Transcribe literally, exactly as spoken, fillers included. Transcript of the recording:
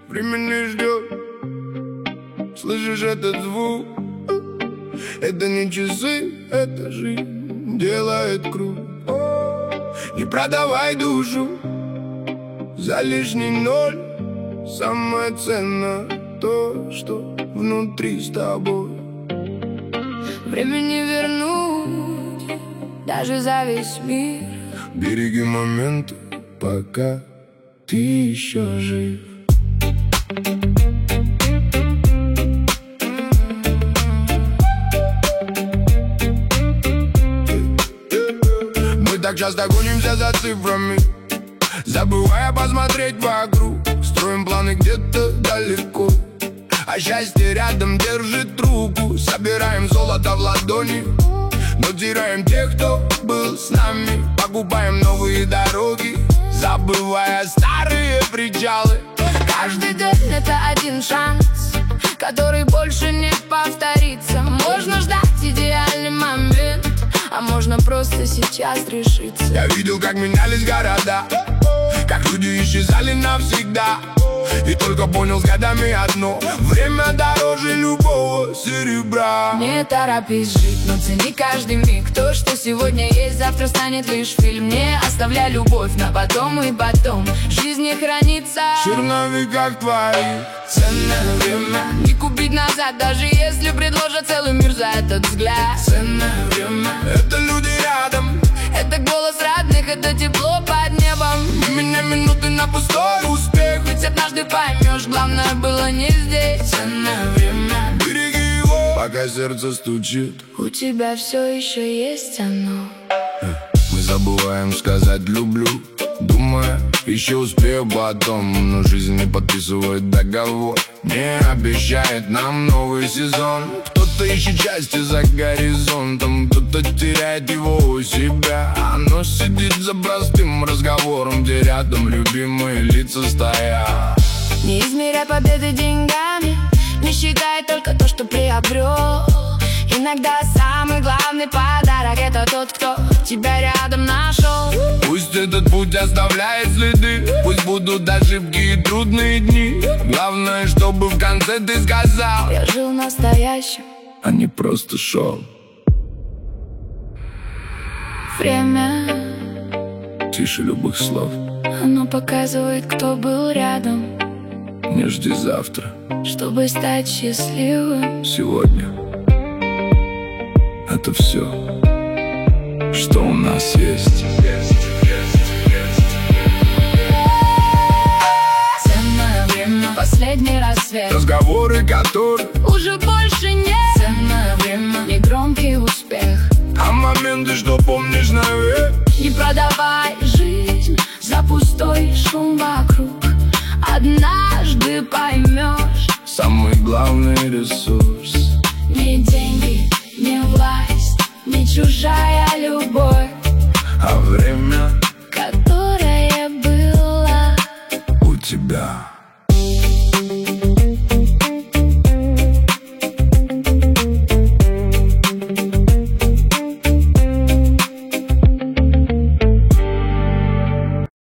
время не ждет. Слышишь этот звук? Это не часы, это жизнь делает круг. Не продавай душу за лишний ноль. Самое ценное то, что внутри с тобой. Время не вернуть даже за весь мир. Береги моменты, пока ты еще жив. Мы так часто гонимся за цифрами, забывая посмотреть вокруг. Строим планы где-то далеко, а счастье рядом держит руку. Собираем золото в ладони, но теряем тех, кто был с нами. Покупаем новые дороги, забывая старые причалы. Каждый день это один шанс, который больше не повторится. Можно ждать идеальный момент, а можно просто сейчас решиться. Я видел, как менялись города, как люди исчезали навсегда, и только понял с годами одно: время дороже любого серебра. Не торопись жить, но цени каждый миг. То, что сегодня есть, завтра станет лишь фильм. Не оставляй любовь на потом и потом. Жизнь не хранится в черновиках твоих. Ценное время не купить назад, даже если предложат целый мир за этот взгляд. Ценное время — это люди рядом, это голос родных, это тепло под небом. У меня минуты на пустой успех, ведь однажды поймешь, главное было не здесь. Ценное время, береги его, пока сердце стучит. У тебя все еще есть оно. Мы забываем сказать люблю, думая, еще успею потом. Но жизнь не подписывает договор, не обещает нам новый сезон. Кто-то ищет счастье за горизонтом, кто-то теряет его у себя. Оно сидит за простым разговором, где рядом любимые лица стоят. Не измеряй победы деньгами, не считай только то, что приобрел. Иногда самый главный подарок — это тот, кто тебя рядом нашел. Пусть этот путь оставляет следы, пусть будут ошибки и трудные дни. Главное, чтобы в конце ты сказал: я жил настоящим, а не просто шел. Время тише любых слов, оно показывает, кто был рядом. Не жди завтра, чтобы стать счастливым. Сегодня это все, что у нас есть. Ценное время, последний рассвет, разговоры, которые уже больше нет. Ценное время, негромкий успех, а моменты, что помнишь навек.